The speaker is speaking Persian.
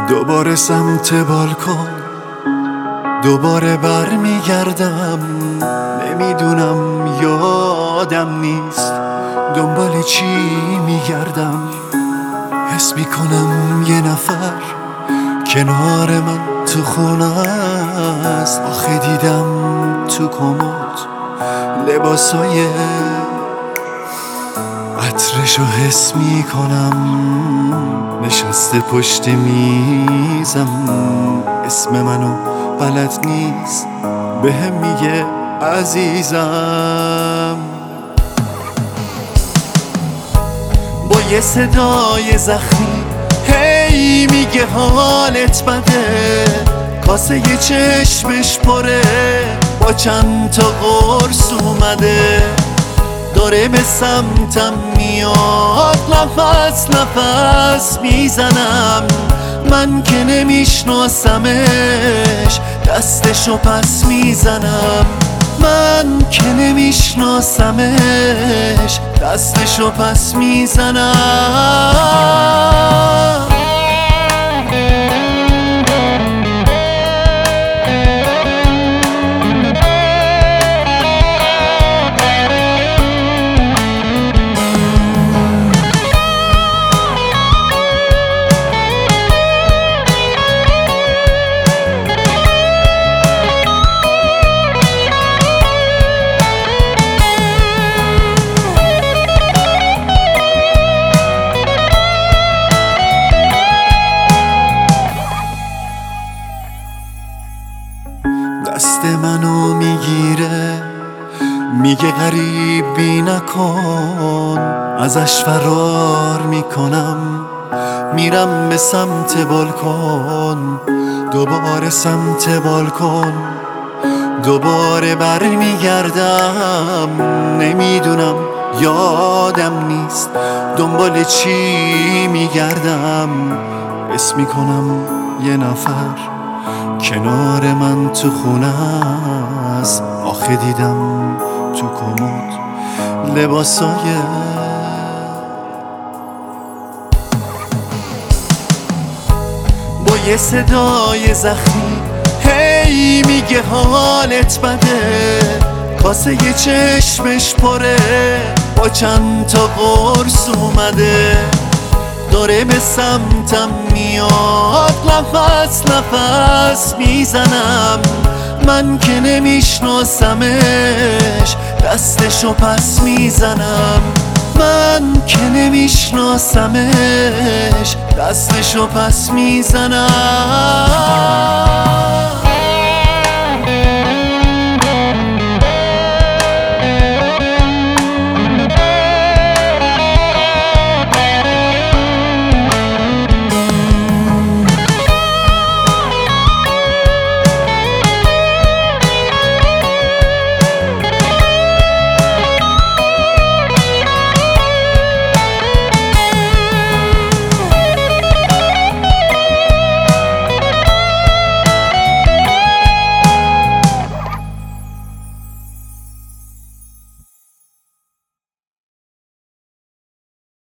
دوباره سمت بالکن، دوباره برمیگردم. نمیدونم یادم نیست دنبال چی میگردم. حس میکنم یه نفر کنار من تو خونه است. آخه دیدم تو کمد لباسای عطرشو حس میکنم. نشسته پشت میزم، اسم منو بلد نیست، بهم میگه عزیزم. با یه صدای زخمی هی میگه حالت بده. کاسه یه چشمش پره با چند تا قرص اومده. داره به سمتم میاد، نفس نفس میزنم. من که نمیشناسمش دستشو پس میزنم. من که نمیشناسمش دستشو پس میزنم. دست منو میگیره میگه غریبی نکن. ازش فرار میکنم میرم به سمت بالکن. دوباره سمت بالکن، دوباره برمیگردم. نمیدونم یادم نیست دنبال چی میگردم. حس میکنم یه نفر کنار من تو خونه است. آخه دیدم تو کمد لباسای با یه صدای زخمی هی میگه حالت بده. کاسه یه چشمش پره با چند تا قرص اومده. داره به سمتم میاد، نفس نفس میزنم. من که نمیشناسمش دستشو پس میزنم. من که نمیشناسمش دستشو پس میزنم.